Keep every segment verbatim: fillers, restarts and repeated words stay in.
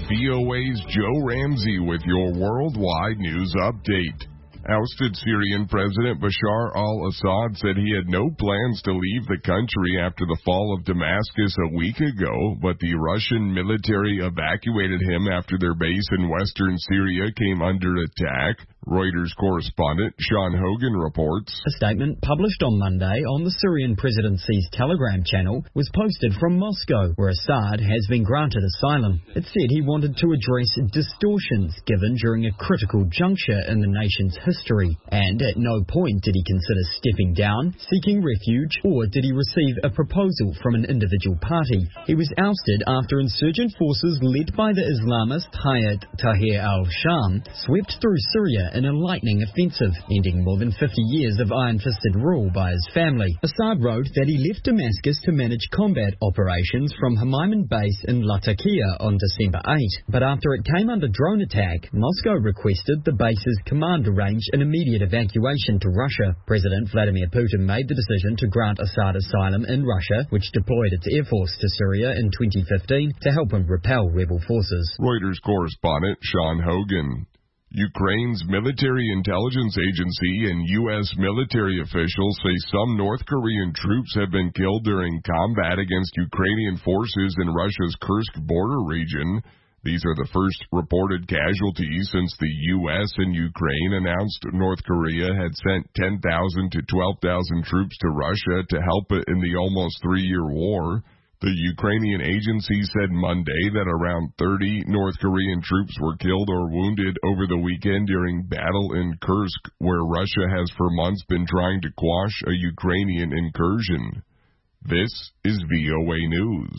V O A's Joe Ramsey with your worldwide news update. Ousted Syrian President Bashar al-Assad said he had no plans to leave the country after the fall of Damascus a week ago, but the Russian military evacuated him after their base in western Syria came under attack. Reuters correspondent Sean Hogan reports. A statement published on Monday on the Syrian presidency's Telegram channel was posted from Moscow, where Assad has been granted asylum. It said he wanted to address distortions given during a critical juncture in the nation's history, and at no point did he consider stepping down, seeking refuge, or did he receive a proposal from an individual party. He was ousted after insurgent forces led by the Islamist Hayat Tahrir al-Sham swept through Syria in a lightning offensive, ending more than fifty years of iron-fisted rule by his family. Assad wrote that he left Damascus to manage combat operations from Hamiman base in Latakia on December eighth, but after it came under drone attack, Moscow requested the base's command arrange an immediate evacuation to Russia. President Vladimir Putin made the decision to grant Assad asylum in Russia, which deployed its air force to Syria in twenty fifteen to help him repel rebel forces. Reuters correspondent Sean Hogan. Ukraine's military intelligence agency and U S military officials say some North Korean troops have been killed during combat against Ukrainian forces in Russia's Kursk border region. These are the first reported casualties since the U S and Ukraine announced North Korea had sent ten thousand to twelve thousand troops to Russia to help it in the almost three-year war. The Ukrainian agency said Monday that around thirty North Korean troops were killed or wounded over the weekend during battle in Kursk, where Russia has for months been trying to quash a Ukrainian incursion. This is V O A News.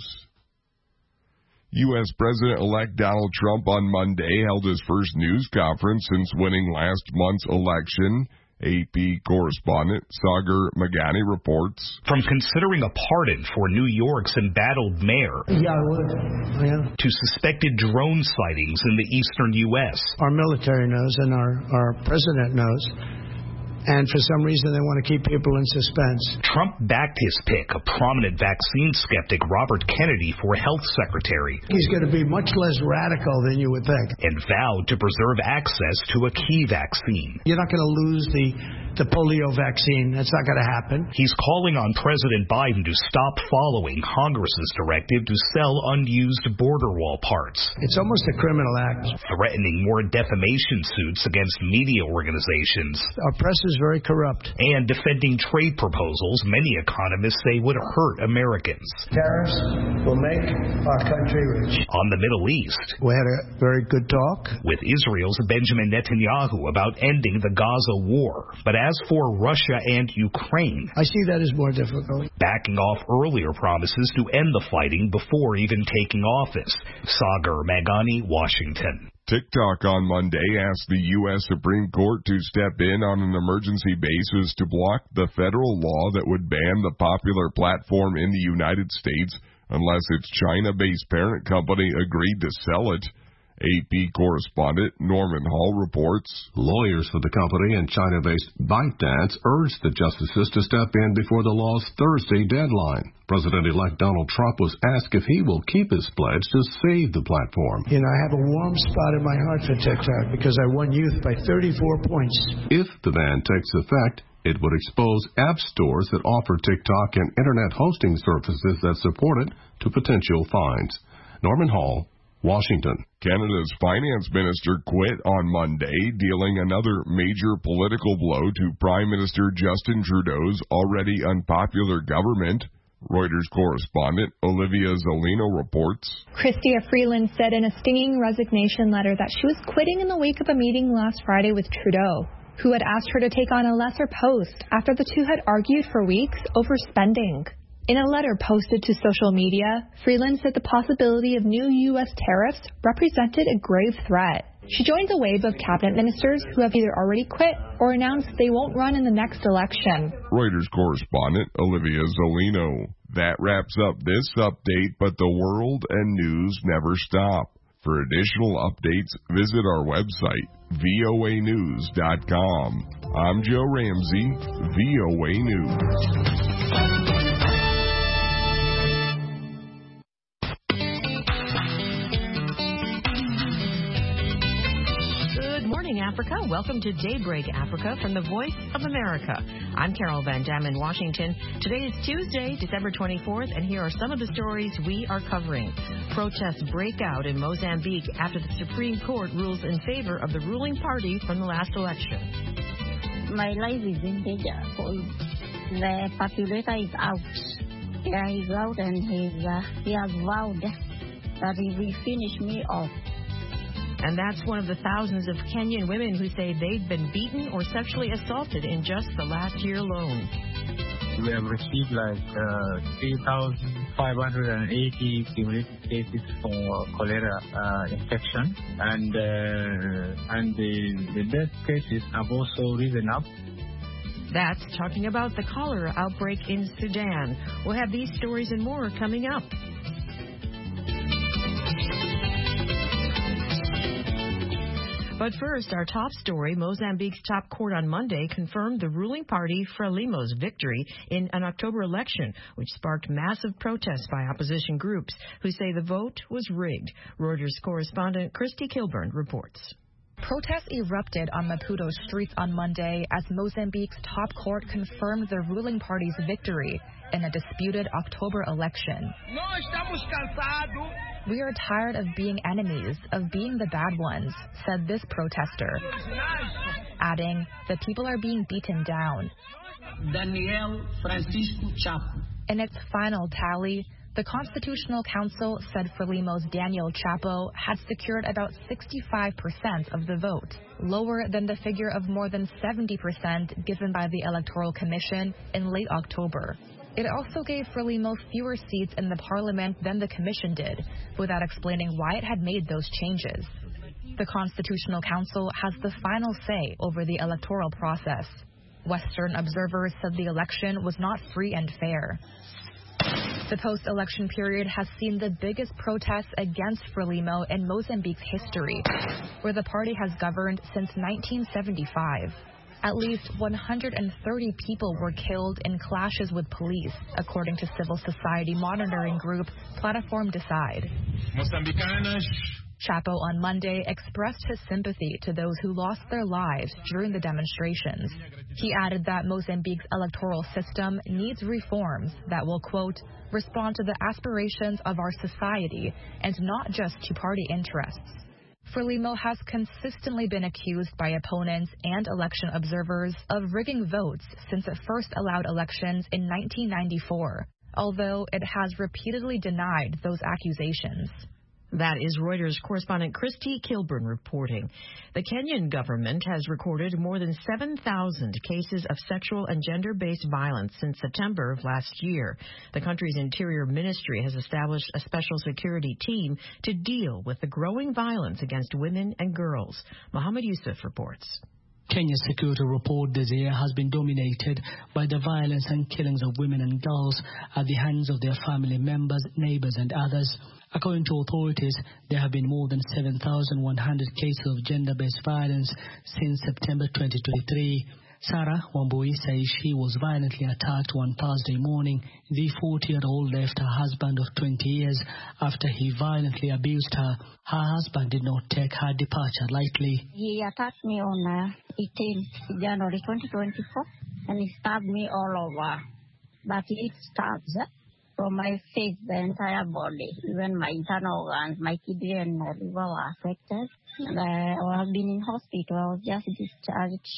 U S President-elect Donald Trump on Monday held his first news conference since winning last month's election. A P correspondent Sagar Magani reports. From considering a pardon for New York's embattled mayor yeah, I would. Yeah. to suspected drone sightings in the eastern U S Our military knows and our, our president knows. And for some reason, they want to keep people in suspense. Trump backed his pick, a prominent vaccine skeptic, Robert Kennedy, for health secretary. He's going to be much less radical than you would think. And vowed to preserve access to a key vaccine. You're not going to lose the, the polio vaccine. That's not going to happen. He's calling on President Biden to stop following Congress's directive to sell unused border wall parts. It's almost a criminal act. Threatening more defamation suits against media organizations. Our press is very corrupt. And defending trade proposals many economists say would hurt Americans. Tariffs will make our country rich. On the Middle East, we had a very good talk with Israel's Benjamin Netanyahu about ending the Gaza war. But as for Russia and Ukraine, I see that as more difficult. Backing off earlier promises to end the fighting before even taking office. Sagar Magani, Washington. TikTok on Monday asked the U S Supreme Court to step in on an emergency basis to block the federal law that would ban the popular platform in the United States unless its China-based parent company agreed to sell it. A P correspondent Norman Hall reports. Lawyers for the company and China-based ByteDance urged the justices to step in before the law's Thursday deadline. President-elect Donald Trump was asked if he will keep his pledge to save the platform. You know, I have a warm spot in my heart for TikTok because I won youth by thirty-four points. If the ban takes effect, it would expose app stores that offer TikTok and internet hosting services that support it to potential fines. Norman Hall, Washington. Canada's finance minister quit on Monday, dealing another major political blow to Prime Minister Justin Trudeau's already unpopular government. Reuters correspondent Olivia Zolino reports. Chrystia Freeland said in a stinging resignation letter that she was quitting in the wake of a meeting last Friday with Trudeau, who had asked her to take on a lesser post after the two had argued for weeks over spending. In a letter posted to social media, Freeland said the possibility of new U S tariffs represented a grave threat. She joins a wave of cabinet ministers who have either already quit or announced they won't run in the next election. Reuters correspondent Olivia Zolino. That wraps up this update, but the world and news never stop. For additional updates, visit our website, V O A news dot com. I'm Joe Ramsey, V O A News. Africa. Welcome to Daybreak Africa from the Voice of America. I'm Carol Van Dam in Washington. Today is Tuesday, December twenty-fourth, and here are some of the stories we are covering. Protests break out in Mozambique after the Supreme Court rules in favor of the ruling party from the last election. My life is in danger because the populator is out. Yeah, he's out and he's, uh, he has vowed that he will finish me off. And that's one of the thousands of Kenyan women who say they've been beaten or sexually assaulted in just the last year alone. We have received like uh, three thousand five hundred eighty cumulative cases for cholera uh, infection, and uh, and the, the death cases have also risen up. That's talking about the cholera outbreak in Sudan. We'll have these stories and more coming up. But first, our top story, Mozambique's top court on Monday confirmed the ruling party Frelimo's victory in an October election, which sparked massive protests by opposition groups who say the vote was rigged. Reuters correspondent Christy Kilburn reports. Protests erupted on Maputo streets on Monday as Mozambique's top court confirmed the ruling party's victory in a disputed October election. We are tired of being enemies, of being the bad ones, said this protester, adding, the people are being beaten down. Daniel Francisco Chapo. In its final tally, the Constitutional Council said Frelimo's Daniel Chapo had secured about sixty-five percent of the vote, lower than the figure of more than seventy percent given by the Electoral Commission in late October. It also gave Frelimo fewer seats in the parliament than the commission did, without explaining why it had made those changes. The Constitutional Council has the final say over the electoral process. Western observers said the election was not free and fair. The post-election period has seen the biggest protests against Frelimo in Mozambique's history, where the party has governed since nineteen seventy-five. At least one hundred thirty people were killed in clashes with police, according to civil society monitoring group Platform Decide. Chapo on Monday expressed his sympathy to those who lost their lives during the demonstrations. He added that Mozambique's electoral system needs reforms that will, quote, respond to the aspirations of our society and not just to party interests. Frelimo has consistently been accused by opponents and election observers of rigging votes since it first allowed elections in nineteen ninety-four, although it has repeatedly denied those accusations. That is Reuters correspondent Christy Kilburn reporting. The Kenyan government has recorded more than seven thousand cases of sexual and gender-based violence since September of last year. The country's Interior Ministry has established a special security team to deal with the growing violence against women and girls. Mohammed Yusuf reports. Kenya's security report this year has been dominated by the violence and killings of women and girls at the hands of their family members, neighbors, and others. According to authorities, there have been more than seven thousand one hundred cases of gender-based violence since September twenty twenty-three. Sarah Wambui says she was violently attacked one Thursday morning. The forty-year-old left her husband of twenty years after he violently abused her. Her husband did not take her departure lightly. He attacked me on uh, eighteenth January twenty twenty-four, and he stabbed me all over. But he stabs uh, from my face, the entire body, even my internal organs, my kidney and my liver were affected. And I have been in hospital. I was just discharged.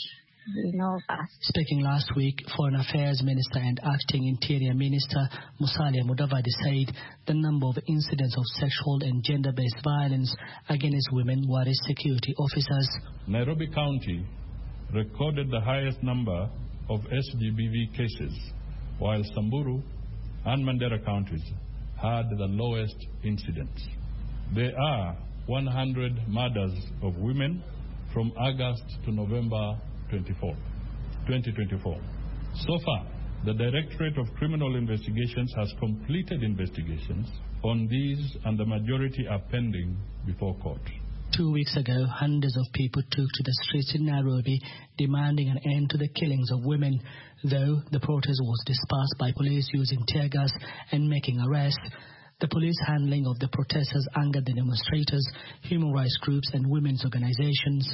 Speaking last week, Foreign Affairs Minister and Acting Interior Minister Musalia Mudavadi said the number of incidents of sexual and gender-based violence against women worries security officers. Nairobi County recorded the highest number of S G B V cases, while Samburu and Mandera counties had the lowest incidents. There are one hundred murders of women from August to November twenty twenty-four. So far, the Directorate of Criminal Investigations has completed investigations on these, and the majority are pending before court. Two weeks ago, hundreds of people took to the streets in Nairobi demanding an end to the killings of women. Though the protest was dispersed by police using tear gas and making arrests, the police handling of the protesters angered the demonstrators, human rights groups, and women's organizations.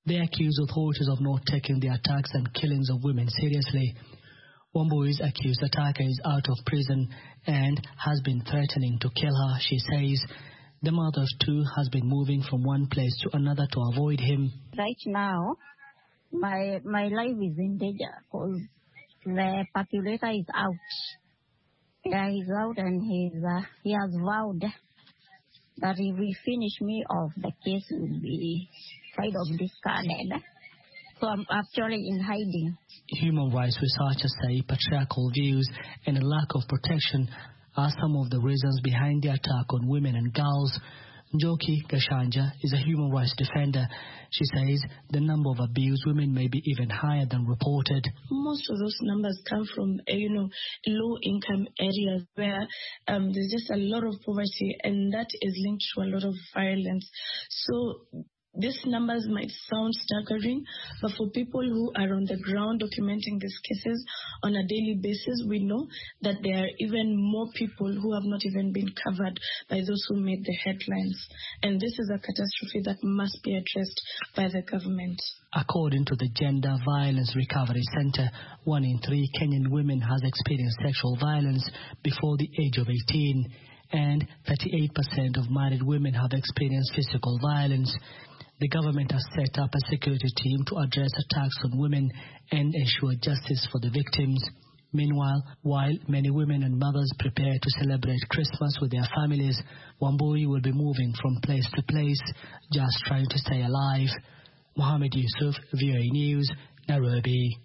They accuse authorities of not taking the attacks and killings of women seriously. Wambui's accused attacker is out of prison and has been threatening to kill her. She says the mother of two has been moving from one place to another to avoid him. Right now, my my life is in danger because the populator is out. Yeah, he's out and he's, uh, he has vowed that if we finish me off, the case will be kind of discarded. So I'm actually in hiding. Human rights researchers say patriarchal views and a lack of protection are some of the reasons behind the attack on women and girls. Njoki Gashanja is a human rights defender. She says the number of abused women may be even higher than reported. Most of those numbers come from, uh, you know, low-income areas where um, there's just a lot of poverty, and that is linked to a lot of violence. So these numbers might sound staggering, but for people who are on the ground documenting these cases on a daily basis, we know that there are even more people who have not even been covered by those who made the headlines. And this is a catastrophe that must be addressed by the government. According to the Gender Violence Recovery Center, one in three Kenyan women has experienced sexual violence before the age of eighteen, and thirty-eight percent of married women have experienced physical violence. The government has set up a security team to address attacks on women and ensure justice for the victims. Meanwhile, while many women and mothers prepare to celebrate Christmas with their families, Wambui will be moving from place to place, just trying to stay alive. Mohammed Yusuf, V O A News, Nairobi.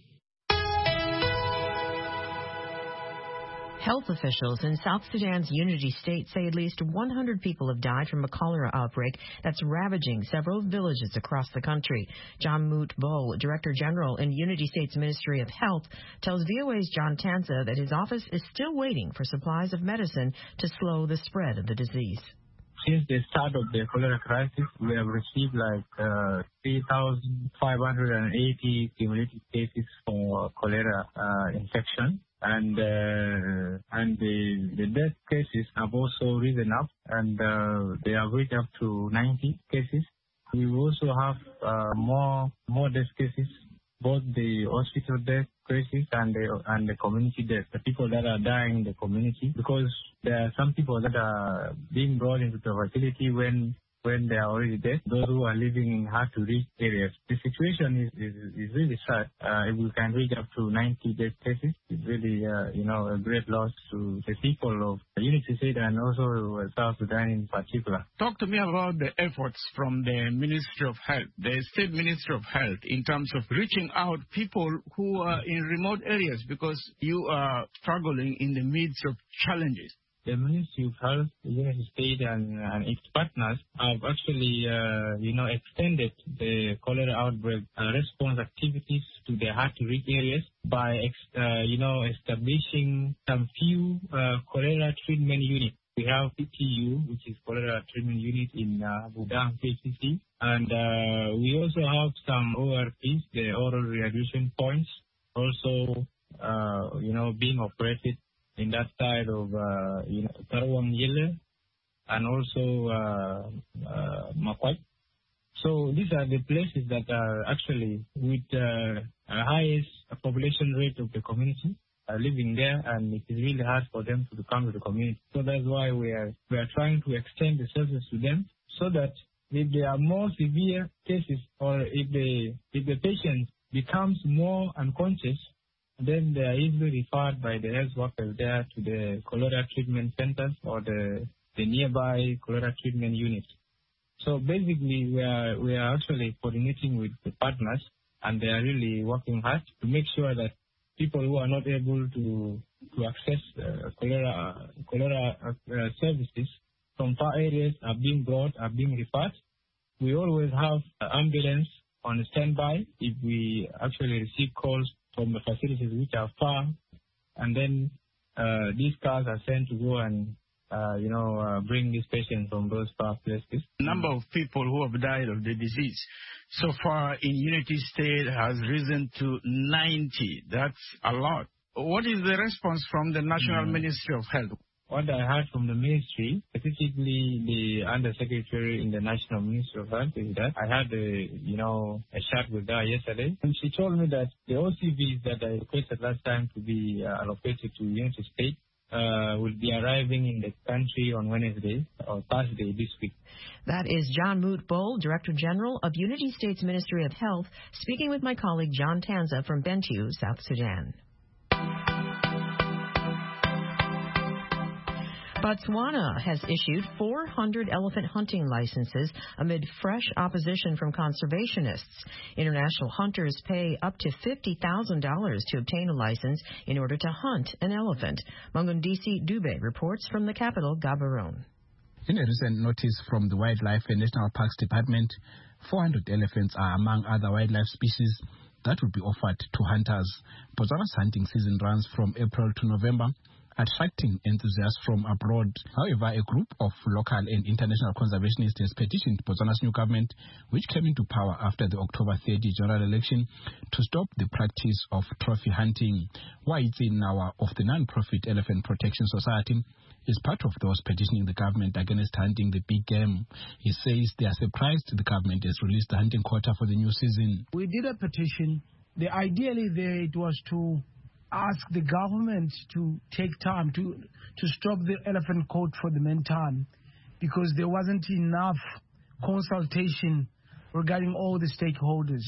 Health officials in South Sudan's Unity State say at least one hundred people have died from a cholera outbreak that's ravaging several villages across the country. John Moot Bo, Director General in Unity State's Ministry of Health, tells V O A's John Tanza that his office is still waiting for supplies of medicine to slow the spread of the disease. Since the start of the cholera crisis, we have received like uh, three thousand five hundred eighty cumulative cases for cholera uh, infection. And uh, and the the death cases have also risen up, and uh, they have reached up to ninety cases. We also have uh, more more death cases, both the hospital death cases and the and the community death. The people that are dying in the community, because there are some people that are being brought into the facility when. when they are already dead, those who are living in hard-to-reach areas. The situation is, is, is really sad. Uh, if we can reach up to ninety death cases, it's really, uh, you know, a great loss to the people of Unity State and also South Sudan in particular. Talk to me about the efforts from the Ministry of Health, the State Ministry of Health, in terms of reaching out people who are in remote areas, because you are struggling in the midst of challenges. The Ministry of Health, the Unity State, and, and its partners have actually, uh, you know, extended the cholera outbreak uh, response activities to the hard-to-reach areas by, ex, uh, you know, establishing some few uh, cholera treatment units. We have P T U, which is cholera treatment unit in uh, Budang P C C, and uh, we also have some O R Ps, the oral rehydration points, also, uh, you know, being operated in that side of, uh, you know, Tarawang Yele and also uh, uh, Makwai. So these are the places that are actually with uh, a highest population rate of the community uh, living there, and it is really hard for them to come to the community. So that's why we are we are trying to extend the services to them, so that if there are more severe cases or if the if the patient becomes more unconscious, then they are easily referred by the health workers there to the cholera treatment centers or the, the nearby cholera treatment units. So basically, we are we are actually coordinating with the partners, and they are really working hard to make sure that people who are not able to to access uh, cholera cholera uh, services from far areas are being brought, are being referred. We always have an ambulance on standby if we actually receive calls from the facilities which are far, and then uh, these cars are sent to go and, uh, you know, uh, bring these patients from those far places. The number of people who have died of the disease so far in Unity State has risen to ninety. That's a lot. What is the response from the National mm. Ministry of Health? What I heard from the ministry, specifically the Undersecretary in the National Ministry of Health, is that I had a, you know, a chat with her yesterday, and she told me that the O C Vs that I requested last time to be uh, allocated to Unity State uh, will be arriving in the country on Wednesday or Thursday this week. That is John Moot-Bol, Director General of Unity State's Ministry of Health, speaking with my colleague John Tanza from Bentiu, South Sudan. Botswana has issued four hundred elephant hunting licenses amid fresh opposition from conservationists. International hunters pay up to fifty thousand dollars to obtain a license in order to hunt an elephant. Mangundisi Dube reports from the capital, Gaborone. In a recent notice from the Wildlife and National Parks Department, four hundred elephants are among other wildlife species that will be offered to hunters. Botswana's hunting season runs from April to November, attracting enthusiasts from abroad. However, a group of local and international conservationists has petitioned Botswana's new government, which came into power after the October thirtieth general election, to stop the practice of trophy hunting. Waitsi Nawa of the non-profit Elephant Protection Society is part of those petitioning the government against hunting the big game. He says they are surprised the government has released the hunting quota for the new season. We did a petition. The ideally there it was to ask the government to take time to to stop the elephant court for the meantime, because there wasn't enough consultation regarding all the stakeholders.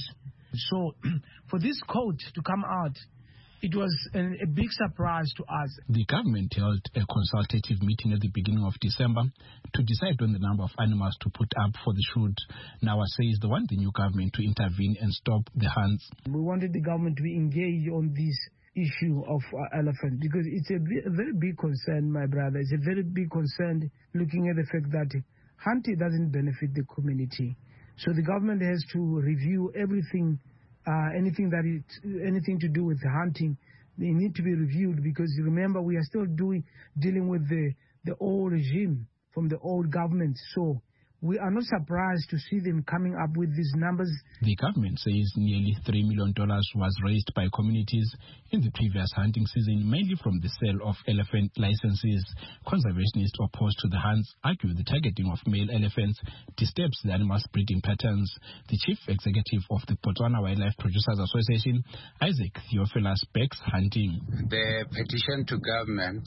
So for this court to come out, it was a, a big surprise to us. The government held a consultative meeting at the beginning of December to decide on the number of animals to put up for the shoot. Nawa says they want the new government to intervene and stop the hunts. We wanted the government to engage on this issue of uh, elephant, because it's a, a very big concern, my brother. It's a very big concern looking at the fact that hunting doesn't benefit the community. So the government has to review everything, uh, anything that it, anything to do with hunting. They need to be reviewed, because remember we are still doing dealing with the the old regime from the old government. So we are not surprised to see them coming up with these numbers. The government says nearly three million dollars was raised by communities in the previous hunting season, mainly from the sale of elephant licenses. Conservationists opposed to the hunts argue the targeting of male elephants disturbs the animals' breeding patterns. The chief executive of the Botswana Wildlife Producers Association, Isaac Theophilus, backs hunting. The petition to government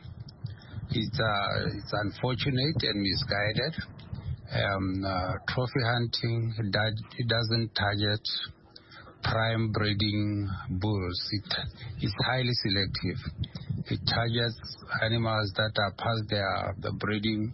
is uh, it's unfortunate and misguided. Um, uh, trophy hunting, that it doesn't target prime breeding bulls. It, it's highly selective. It targets animals that are past their the breeding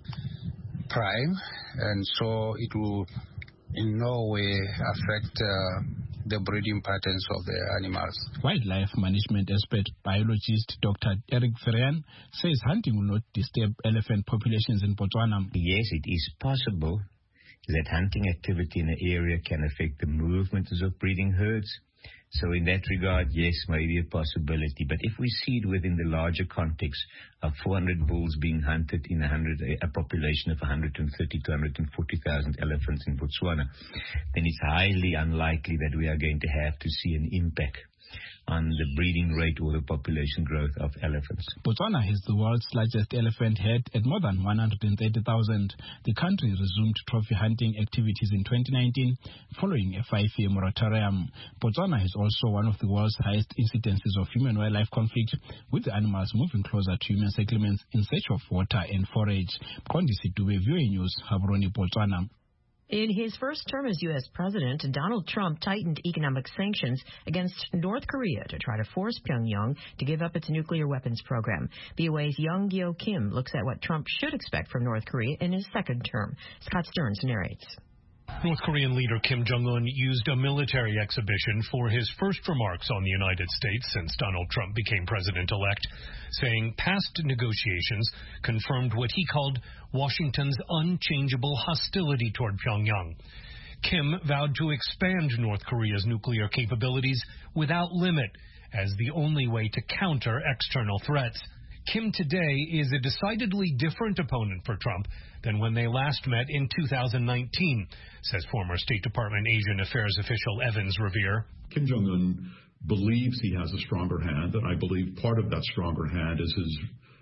prime, and so it will in no way affect uh, the breeding patterns of the animals. Wildlife management expert biologist Doctor Eric Ferrian says hunting will not disturb elephant populations in Botswana. Yes, it is possible that hunting activity in an area can affect the movements of breeding herds. So in that regard, yes, maybe a possibility. But if we see it within the larger context of four hundred bulls being hunted in a, hundred, a population of one hundred thirty to one hundred forty thousand elephants in Botswana, then it's highly unlikely that we are going to have to see an impact on the breeding rate or the population growth of elephants. Botswana has the world's largest elephant herd at more than one hundred thirty thousand. The country resumed trophy hunting activities in twenty nineteen following a five-year moratorium. Botswana has also one of the world's highest incidences of human-wildlife conflict, with the animals moving closer to human settlements in search of water and forage. Kondisi Dube, V O A News, Gaborone, Botswana. In his first term as U S president, Donald Trump tightened economic sanctions against North Korea to try to force Pyongyang to give up its nuclear weapons program. V O A's Young Gyo Kim looks at what Trump should expect from North Korea in his second term. Scott Stearns narrates. North Korean leader Kim Jong-un used a military exhibition for his first remarks on the United States since Donald Trump became president-elect, saying past negotiations confirmed what he called Washington's unchangeable hostility toward Pyongyang. Kim vowed to expand North Korea's nuclear capabilities without limit as the only way to counter external threats. Kim today is a decidedly different opponent for Trump than when they last met in two thousand nineteen, says former State Department Asian Affairs official Evans Revere. Kim Jong-un believes he has a stronger hand, and I believe part of that stronger hand is his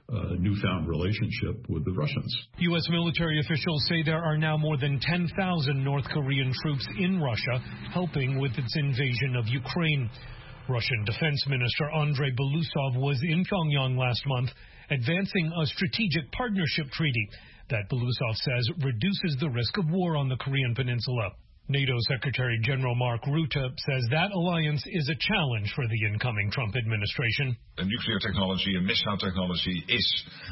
uh, newfound relationship with the Russians. U S military officials say there are now more than ten thousand North Korean troops in Russia helping with its invasion of Ukraine. Russian Defense Minister Andrei Belousov was in Pyongyang last month advancing a strategic partnership treaty that Belousov says reduces the risk of war on the Korean peninsula. NATO Secretary General Mark Rutte says that alliance is a challenge for the incoming Trump administration. Uh, nuclear technology and missile technology is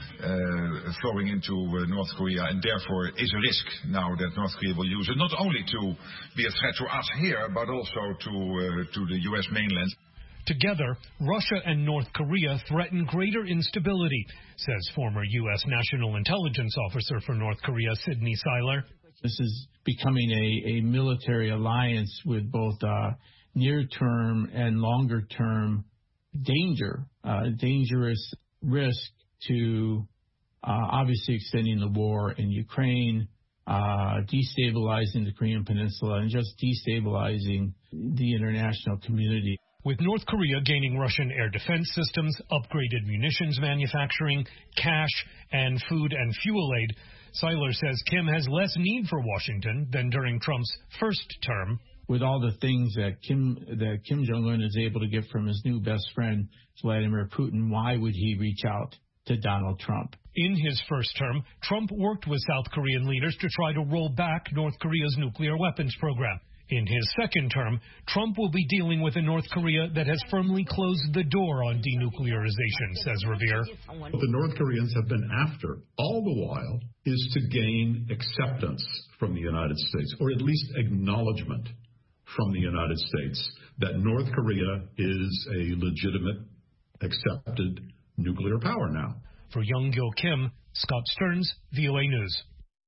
uh, flowing into uh, North Korea, and therefore is a risk now that North Korea will use it, not only to be a threat to us here, but also to, uh, to the U S mainland. Together, Russia and North Korea threaten greater instability, says former U S National Intelligence Officer for North Korea, Sidney Seiler. This is becoming a, a military alliance with both uh, near-term and longer-term danger, uh, dangerous risk to uh, obviously extending the war in Ukraine, uh, destabilizing the Korean Peninsula, and just destabilizing the international community. With North Korea gaining Russian air defense systems, upgraded munitions manufacturing, cash, and food and fuel aid, Seiler says Kim has less need for Washington than during Trump's first term. With all the things that Kim that Kim Jong-un is able to get from his new best friend, Vladimir Putin, why would he reach out to Donald Trump? In his first term, Trump worked with South Korean leaders to try to roll back North Korea's nuclear weapons program. In his second term, Trump will be dealing with a North Korea that has firmly closed the door on denuclearization, says Revere. What the North Koreans have been after all the while is to gain acceptance from the United States, or at least acknowledgement from the United States, that North Korea is a legitimate, accepted nuclear power now. For Young Gil Kim, Scott Stearns, V O A News.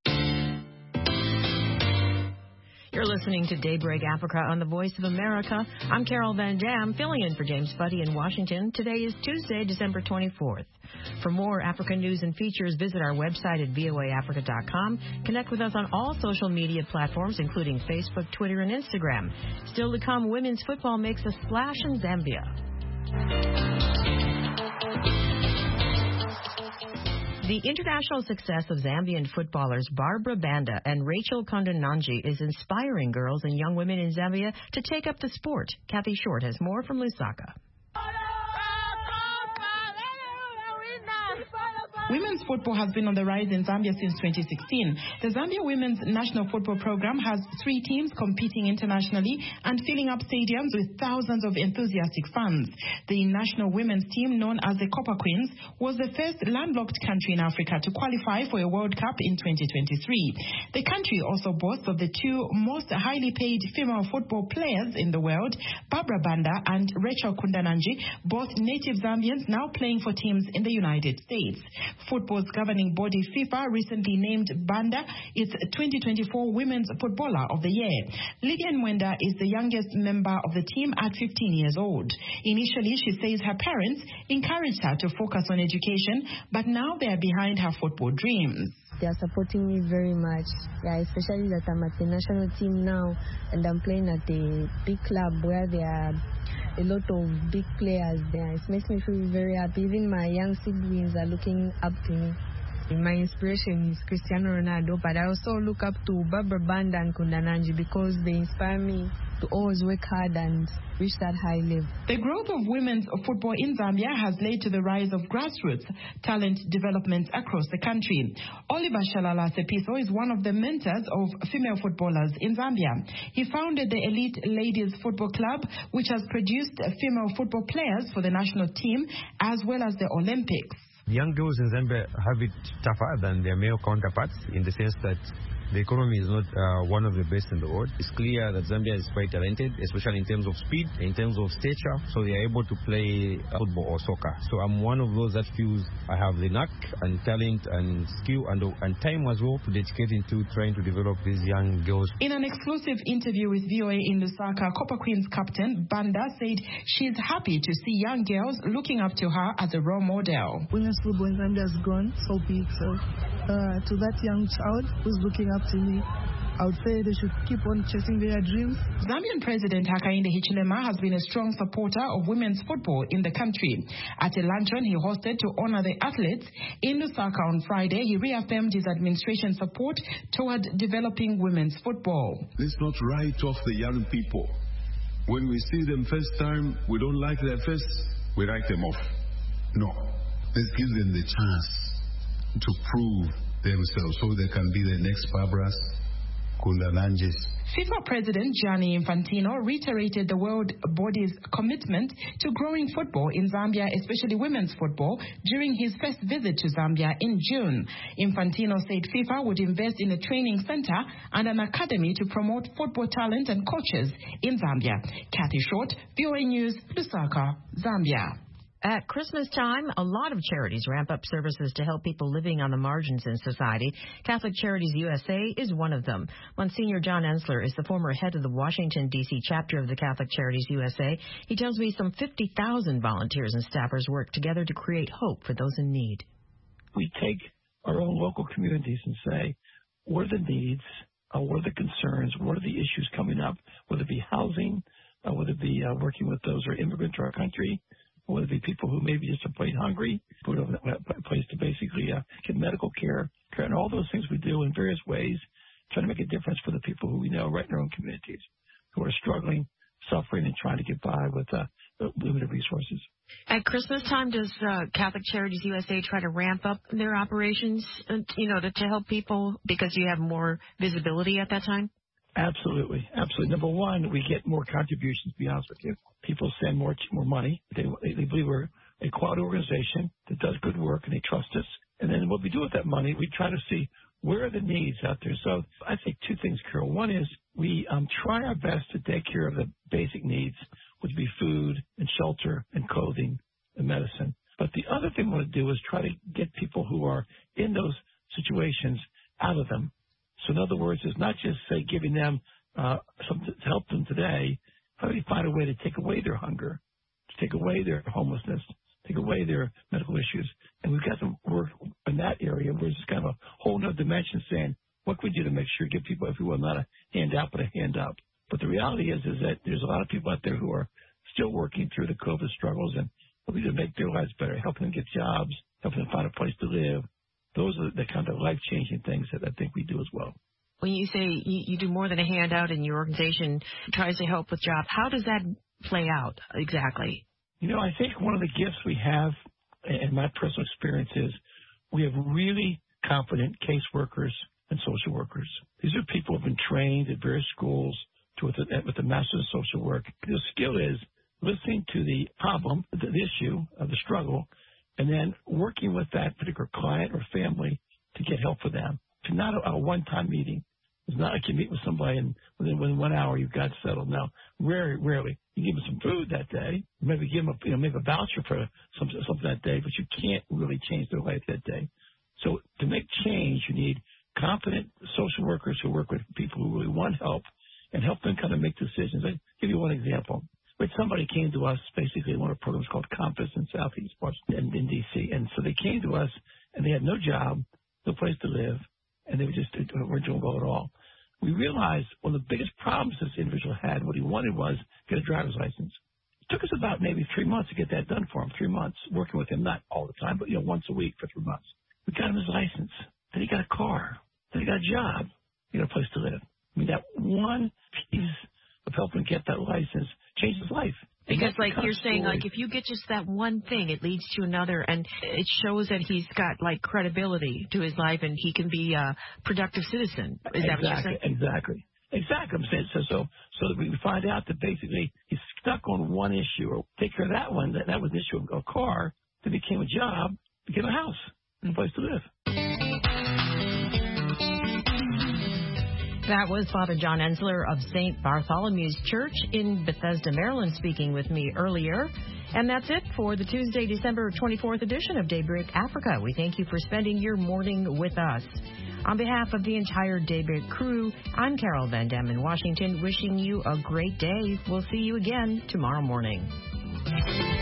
You're listening to Daybreak Africa on the Voice of America. I'm Carol Van Dam, filling in for James Buddy in Washington. Today is Tuesday, December twenty-fourth. For more African news and features, visit our website at V O A Africa dot com. Connect with us on all social media platforms, including Facebook, Twitter, and Instagram. Still to come, women's football makes a splash in Zambia. The international success of Zambian footballers Barbara Banda and Rachel Kondananji is inspiring girls and young women in Zambia to take up the sport. Kathy Short has more from Lusaka. Women's football has been on the rise in Zambia since twenty sixteen. The Zambia Women's National Football Program has three teams competing internationally and filling up stadiums with thousands of enthusiastic fans. The national women's team, known as the Copper Queens, was the first landlocked country in Africa to qualify for a World Cup in twenty twenty-three. The country also boasts of the two most highly paid female football players in the world, Barbara Banda and Rachel Kondananji, both native Zambians now playing for teams in the United States. Football's governing body FIFA recently named Banda its twenty twenty-four Women's Footballer of the Year. Lydian Mwenda is the youngest member of the team at fifteen years old. Initially, she says her parents encouraged her to focus on education, but now they are behind her football dreams. They are supporting me very much, yeah, especially that I'm at the national team now and I'm playing at a big club where there are a lot of big players there. It makes me feel very happy. Even my young siblings are looking up to me. My inspiration is Cristiano Ronaldo, but I also look up to Barbara Banda and Kondananji because they inspire me to always work hard and reach that high level. The growth of women's football in Zambia has led to the rise of grassroots talent development across the country. Oliver Shalala Sepiso is one of the mentors of female footballers in Zambia. He founded the Elite Ladies Football Club, which has produced female football players for the national team as well as the Olympics. Young girls in Zambia have it tougher than their male counterparts in the sense that the economy is not uh, one of the best in the world. It's clear that Zambia is quite talented, especially in terms of speed, in terms of stature, so they are able to play football or soccer. So I'm one of those that feels I have the knack and talent and skill and, and time as well to dedicate into trying to develop these young girls. In an exclusive interview with V O A in Lusaka, Copper Queens captain Banda said she's happy to see young girls looking up to her as a role model. Women's football in Zambia has grown so big, so uh, to that young child who's looking up to me, I would say they should keep on chasing their dreams. Zambian President Hakainde Hichilema has been a strong supporter of women's football in the country. At a luncheon he hosted to honor the athletes in Lusaka on Friday, he reaffirmed his administration's support toward developing women's football. Let's not write off the young people. When we see them first time, we don't like their face, we write them off. No. Let's give them the chance to prove themselves so they can be the next Barbaras, Kundananjes. FIFA President Gianni Infantino reiterated the world body's commitment to growing football in Zambia, especially women's football, during his first visit to Zambia in June. Infantino said FIFA would invest in a training center and an academy to promote football talent and coaches in Zambia. Kathy Short, V O A News, Lusaka, Zambia. At Christmas time, a lot of charities ramp up services to help people living on the margins in society. Catholic Charities U S A is one of them. Monsignor John Ensler is the former head of the Washington, D C chapter of the Catholic Charities U S A. He tells me some fifty thousand volunteers and staffers work together to create hope for those in need. We take our own local communities and say, what are the needs, uh, what are the concerns, what are the issues coming up, whether it be housing, uh, whether it be uh, working with those who are immigrant to our country, whether it be people who maybe just are plain hungry, who don't have a place to basically uh, get medical care, and all those things we do in various ways, trying to make a difference for the people who we know right in our own communities, who are struggling, suffering, and trying to get by with uh, limited resources. At Christmas time, does uh, Catholic Charities U S A try to ramp up their operations, you know, to, to help people because you have more visibility at that time? Absolutely. Absolutely. Number one, we get more contributions, to be honest with you. People send more more money. They, they believe we're a quality organization that does good work, and they trust us. And then what we do with that money, we try to see where are the needs out there. So I think two things, Carol. One is we um, try our best to take care of the basic needs, which would be food and shelter and clothing and medicine. But the other thing we want to do is try to get people who are in those situations out of them. So in other words, it's not just, say, giving them uh, something to help them today. How do we find a way to take away their hunger, to take away their homelessness, take away their medical issues? And we've got to work in that area where it's kind of a whole other dimension saying, what can we do to make sure to give people, if you will, not a hand out, but a hand up? But the reality is, is that there's a lot of people out there who are still working through the COVID struggles, and what we do to make their lives better, helping them get jobs, helping them find a place to live. Those are the kind of life-changing things that I think we do as well. When you say you, you do more than a handout and your organization tries to help with jobs, how does that play out exactly? You know, I think one of the gifts we have, and my personal experience is, we have really competent caseworkers and social workers. These are people who have been trained at various schools to, with, the, with the Master of Social Work. The skill is listening to the problem, the, the issue of the struggle, and then working with that particular client or family to get help for them. It's not a, a one-time meeting. It's not like you meet with somebody and within, within one hour you've got settled. Now, rarely, rarely. You give them some food that day, maybe give them a, you know, maybe a voucher for some, something that day, but you can't really change their life that day. So to make change, you need competent social workers who work with people who really want help and help them kind of make decisions. I'll give you one example. But somebody came to us, basically in one of our programs called Compass in Southeast Washington, in D C. And so they came to us, and they had no job, no place to live, and they were just weren't doing well at all. We realized one of the biggest problems this individual had, what he wanted was get a driver's license. It took us about maybe three months to get that done for him, three months, working with him, not all the time, but, you know, once a week for three months. We got him his license. Then he got a car. Then he got a job. He got a place to live. I mean, that one piece of helping get that license changed his life. Because, like you're saying, like if you get just that one thing, it leads to another, and it shows that he's got like credibility to his life, and he can be a productive citizen. Is exactly, that what you're saying? Exactly. Exactly. I'm saying so. So, so that we find out that basically he's stuck on one issue, or take care of that one. That that was the issue of a car. Then became a job, became a house, and a place to live. That was Father John Ensler of Saint Bartholomew's Church in Bethesda, Maryland, speaking with me earlier. And that's it for the Tuesday, December twenty-fourth edition of Daybreak Africa. We thank you for spending your morning with us. On behalf of the entire Daybreak crew, I'm Carol Van Dam in Washington, wishing you a great day. We'll see you again tomorrow morning.